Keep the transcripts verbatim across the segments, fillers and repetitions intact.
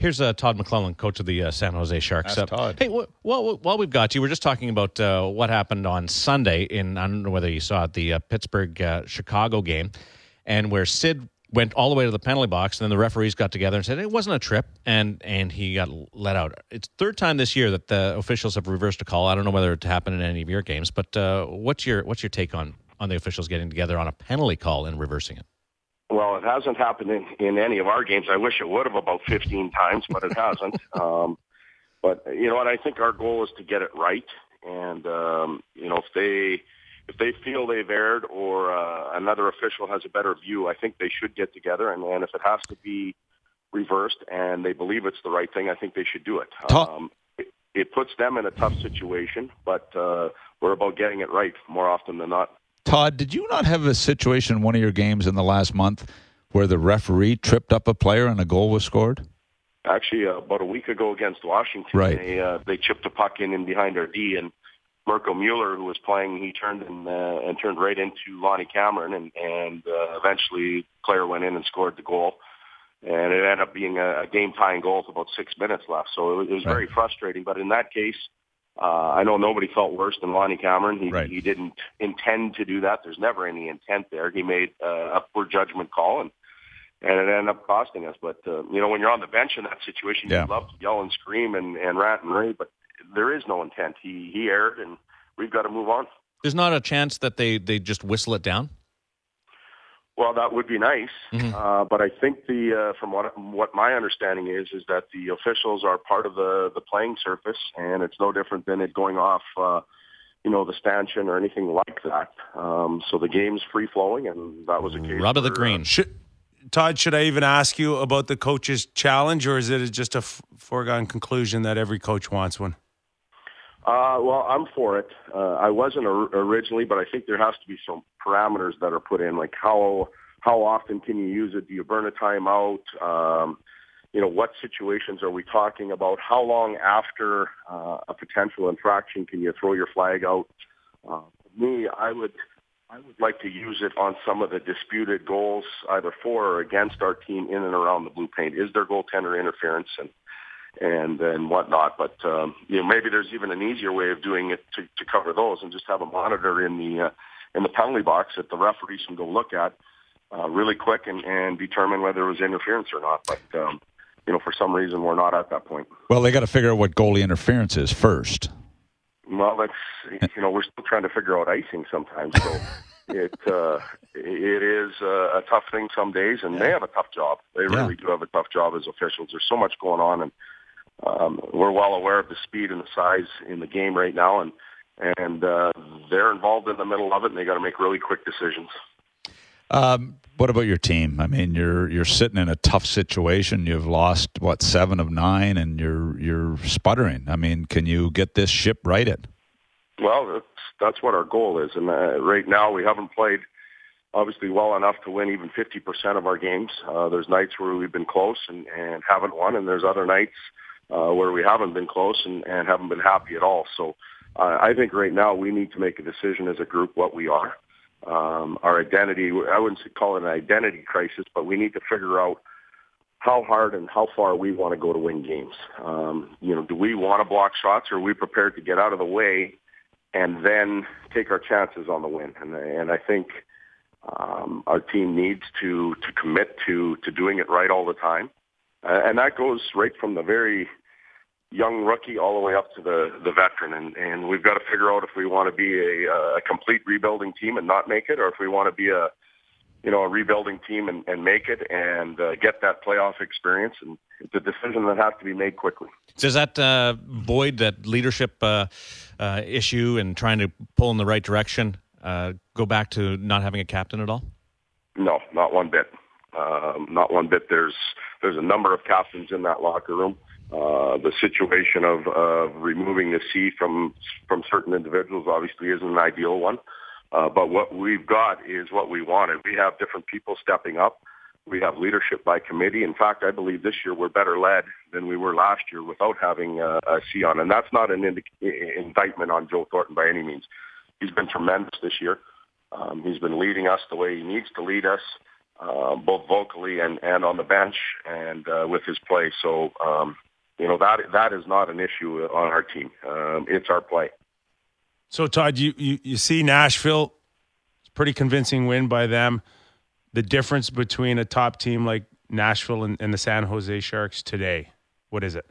Here's uh, Todd McClellan, coach of the uh, San Jose Sharks. Ask Todd. Hey, wh- while, while we've got you, we're just talking about uh, what happened on Sunday in, I don't know whether you saw it, the uh, Pittsburgh-Chicago uh, game, and where Sid went all the way to the penalty box, and then the referees got together and said it wasn't a trip, and, and he got let out. It's the third time this year that the officials have reversed a call. I don't know whether it happened in any of your games, but uh, what's your what's your take on, on the officials getting together on a penalty call and reversing it? Well, it hasn't happened in, in any of our games. I wish it would have about fifteen times, but it hasn't. Um, but, you know what, I think our goal is to get it right. And, um, you know, if they if they feel they've erred or uh, another official has a better view, I think they should get together. And, and if it has to be reversed and they believe it's the right thing, I think they should do it. Um, it, it puts them in a tough situation, but uh, we're about getting it right more often than not. Todd, did you not have a situation in one of your games in the last month where the referee tripped up a player and a goal was scored? Actually, uh, about a week ago against Washington, right. they uh, they chipped a puck in, in behind our D, and Mirko Mueller, who was playing, he turned and, uh, and turned right into Lonnie Cameron, and, and uh, eventually the player went in and scored the goal. And it ended up being a, a game-tying goal with about six minutes left. So it was, it was right. very frustrating. But in that case, Uh, I know nobody felt worse than Lonnie Cameron. He, right. he didn't intend to do that. There's never any intent there. He made uh, a poor judgment call, and, and it ended up costing us. But, uh, you know, when you're on the bench in that situation, yeah. you'd love to yell and scream and, and rant and rave, but there is no intent. He, he erred, and we've got to move on. There's not a chance that they, they just whistle it down? Well, that would be nice, mm-hmm. uh, but I think the uh, from what what my understanding is is that the officials are part of the, the playing surface, and it's no different than it going off, uh, you know, the stanchion or anything like that. Um, so the game's free flowing, and that was a case. Rub of the where, green. Uh, should, Todd, should I even ask you about the coach's challenge, or is it just a f- foregone conclusion that every coach wants one? Uh, well, I'm for it. Uh, I wasn't or- originally, but I think there has to be some parameters that are put in, like how how often can you use it? Do you burn a timeout? Um, you know, what situations are we talking about? How long after uh, a potential infraction can you throw your flag out? Uh, me, I would I would like to use it on some of the disputed goals, either for or against our team in and around the blue paint. Is there goaltender interference? And and and whatnot. But, um, you know, maybe there's even an easier way of doing it to, to cover those and just have a monitor in the uh, in the penalty box that the referees can go look at uh, really quick and, and determine whether it was interference or not. But, um, you know, for some reason, we're not at that point. Well, they got to figure out what goalie interference is first. Well, that's, you know, we're still trying to figure out icing sometimes. So it uh, it is uh, a tough thing some days, and they have a tough job. They Yeah. really do have a tough job as officials. There's so much going on, and Um, we're well aware of the speed and the size in the game right now, and and uh, they're involved in the middle of it, and they got to make really quick decisions. Um, what about your team? I mean, you're you're sitting in a tough situation. You've lost what seven of nine, and you're you're sputtering. I mean, can you get this ship righted? Well, that's that's what our goal is, and uh, right now we haven't played obviously well enough to win even fifty percent of our games. Uh, there's nights where we've been close and, and haven't won, and there's other nights Uh, where we haven't been close and, and haven't been happy at all. So uh, I think right now we need to make a decision as a group what we are. Um, our identity, I wouldn't call it an identity crisis, but we need to figure out how hard and how far we want to go to win games. Um, you know, do we want to block shots, or are we prepared to get out of the way and then take our chances on the win? And, and I think um, our team needs to, to commit to, to doing it right all the time. Uh, and that goes right from the very young rookie all the way up to the, the veteran. And, and we've got to figure out if we want to be a, a complete rebuilding team and not make it, or if we want to be a, you know, a rebuilding team and, and make it and uh, get that playoff experience. And it's a decision that has to be made quickly. Does that uh, void, that leadership uh, uh, issue and trying to pull in the right direction, uh, go back to not having a captain at all? No, not one bit. Um, not one bit. There's there's a number of captains in that locker room. Uh, the situation of, of removing the C from from certain individuals obviously isn't an ideal one. Uh, but what we've got is what we wanted. We have different people stepping up. We have leadership by committee. In fact, I believe this year we're better led than we were last year without having a, a C on. And that's not an indic- indictment on Joe Thornton by any means. He's been tremendous this year. Um, he's been leading us the way he needs to lead us. uh, both vocally and, and on the bench and uh, with his play. So, um, you know, that that is not an issue on our team. Um, it's our play. So, Todd, you, you, you see Nashville, it's a pretty convincing win by them. The difference between a top team like Nashville and, and the San Jose Sharks today, what is it?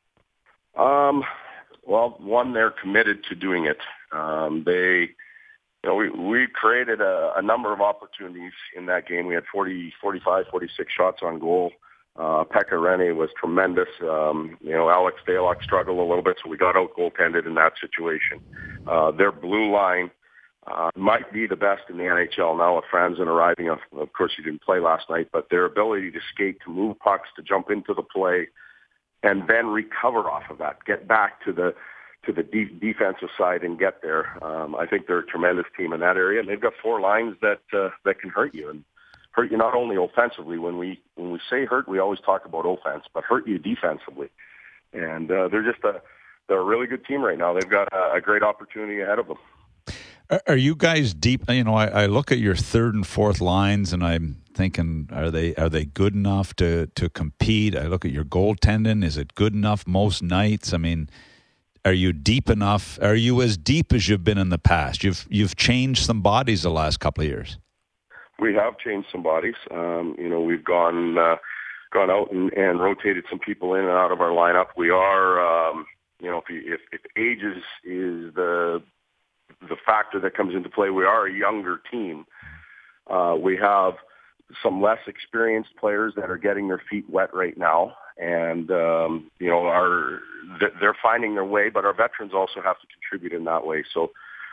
Um, well, one, they're committed to doing it. Um, they, you know, we, we created a, a number of opportunities in that game. We had forty, forty-five, forty-six shots on goal. Uh, Pekka Rinne was tremendous. Um, you know, Alex Stalock struggled a little bit, so we got out goaltended in that situation. Uh, their blue line uh, might be the best in the N H L now with Franzen arriving. Of, of course, he didn't play last night, but their ability to skate, to move pucks, to jump into the play, and then recover off of that, get back to the to the de- defensive side and get there. Um, I think they're a tremendous team in that area, and they've got four lines that uh, that can hurt you and hurt you not only offensively. When we when we say hurt, we always talk about offense, but hurt you defensively. And uh, they're just a they're a really good team right now. They've got a, a great opportunity ahead of them. Are you guys deep? You know, I, I look at your third and fourth lines, and I'm thinking, are they are they good enough to to compete? I look at your goaltending; is it good enough most nights? I mean, are you deep enough? Are you as deep as you've been in the past? You've you've changed some bodies the last couple of years. We have changed some bodies. Um, you know, we've gone uh, gone out and, and rotated some people in and out of our lineup. We are, um, you know, if, you, if if age is, is the the factor that comes into play, we are a younger team. Uh, we have some less experienced players that are getting their feet wet right now, and um, you know, are they're finding their way. But our veterans also have to contribute in that way. So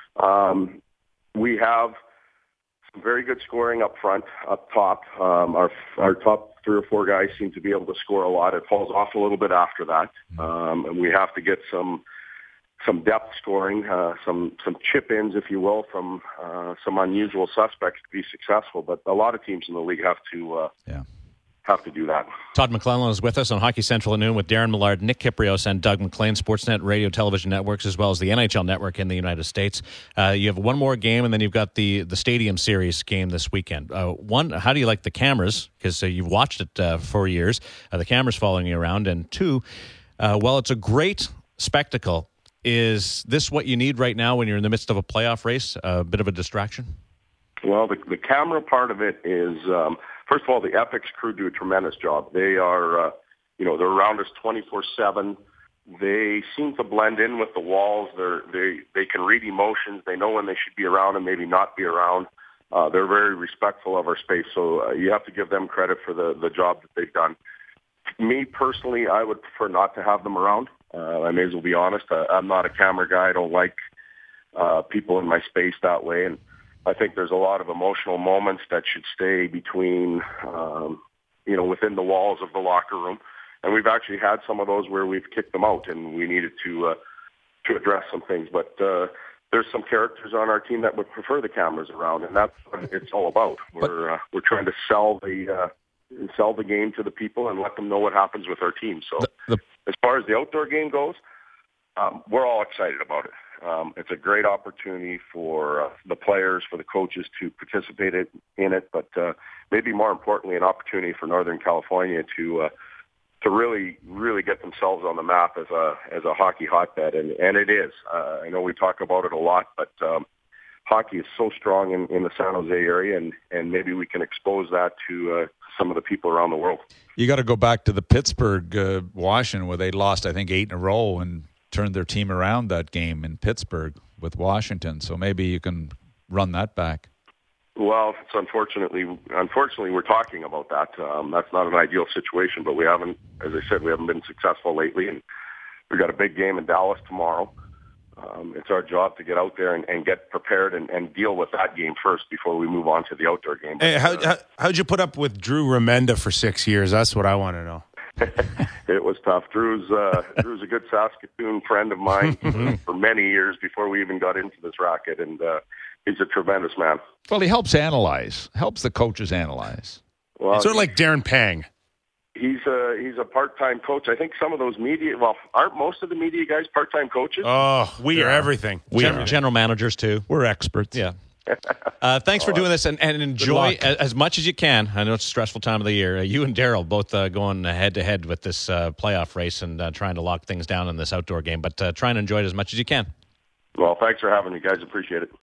um, we have some very good scoring up front, up top. Um, our our top three or four guys seem to be able to score a lot. It falls off a little bit after that, um, and we have to get some. some depth scoring, uh, some some chip-ins, if you will, from uh, some unusual suspects to be successful. But a lot of teams in the league have to uh, yeah. have to do that. Todd McClellan is with us on Hockey Central at noon with Darren Millard, Nick Kypreos, and Doug McLean, Sportsnet radio television networks, as well as the N H L network in the United States. Uh, you have one more game, and then you've got the, the Stadium Series game this weekend. Uh, one, how do you like the cameras? Because uh, you've watched it uh, for years. Uh, the cameras following you around. And two, uh, well, it's a great spectacle. Is this what you need right now when you're in the midst of a playoff race, a bit of a distraction? Well, the, the camera part of it is, um, first of all, the Epix crew do a tremendous job. They are, uh, you know, they're around us twenty-four seven. They seem to blend in with the walls. They're, they they can read emotions. They know when they should be around and maybe not be around. Uh, they're very respectful of our space, so uh, you have to give them credit for the, the job that they've done. Me, personally, I would prefer not to have them around. Uh, I may as well be honest. I, I'm not a camera guy. I don't like uh, people in my space that way. And I think there's a lot of emotional moments that should stay between, um, you know, within the walls of the locker room. And we've actually had some of those where we've kicked them out and we needed to uh, to address some things. But uh, there's some characters on our team that would prefer the cameras around, and that's what it's all about. We're uh, we're trying to sell the uh, sell the game to the people and let them know what happens with our team. So. The, the As far as the outdoor game goes, um, we're all excited about it. Um, it's a great opportunity for uh, the players, for the coaches to participate in it, but uh, maybe more importantly, an opportunity for Northern California to uh, to really, really get themselves on the map as a as a hockey hotbed, and, and it is. Uh, I know we talk about it a lot, but um, hockey is so strong in, in the San Jose area, and, and maybe we can expose that to uh, some of the people around the world. You got to go back to the Pittsburgh, uh, Washington, where they lost, I think, eight in a row and turned their team around that game in Pittsburgh with Washington. So maybe you can run that back. Well, it's unfortunately, unfortunately, we're talking about that. Um, that's not an ideal situation, but we haven't, as I said, we haven't been successful lately, and we've got a big game in Dallas tomorrow. Um, it's our job to get out there and, and get prepared and, and deal with that game first before we move on to the outdoor game. Hey, how, uh, how, how'd you put up with Drew Remenda for six years? That's what I want to know. It was tough. Drew's uh, Drew's a good Saskatoon friend of mine for many years before we even got into this racket, and uh, he's a tremendous man. Well, he helps analyze, helps the coaches analyze. Well, sort of like Darren Pang. He's a he's a part-time coach. I think some of those media, well, aren't most of the media guys part-time coaches? Oh, we are everything. We are general managers too. We're experts. Yeah. Uh, thanks for doing this, and, and enjoy luck. as, as much as you can. I know it's a stressful time of the year. Uh, you and Daryl both uh, going head to head with this uh, playoff race and uh, trying to lock things down in this outdoor game, but uh, try and enjoy it as much as you can. Well, thanks for having me, guys. Appreciate it.